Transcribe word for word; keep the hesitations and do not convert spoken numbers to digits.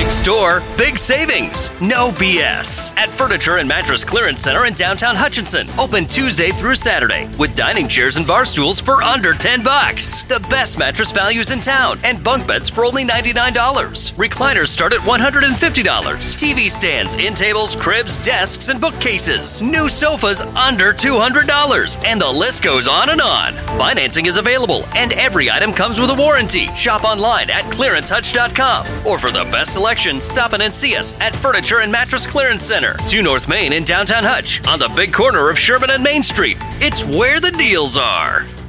Big store, big savings. No B S. At Furniture and Mattress Clearance Center in downtown Hutchinson. Open Tuesday through Saturday with dining chairs and bar stools for under ten bucks. The best mattress values in town and bunk beds for only ninety-nine dollars. Recliners start at one hundred fifty dollars. T V stands, end tables, cribs, desks, and bookcases. New sofas under two hundred dollars. And the list goes on and on. Financing is available and every item comes with a warranty. Shop online at clearance hutch dot com. Or for the best selection, stop in and see us at Furniture and Mattress Clearance Center, two North Main in downtown Hutch, on the big corner of Sherman and Main Street. It's where the deals are.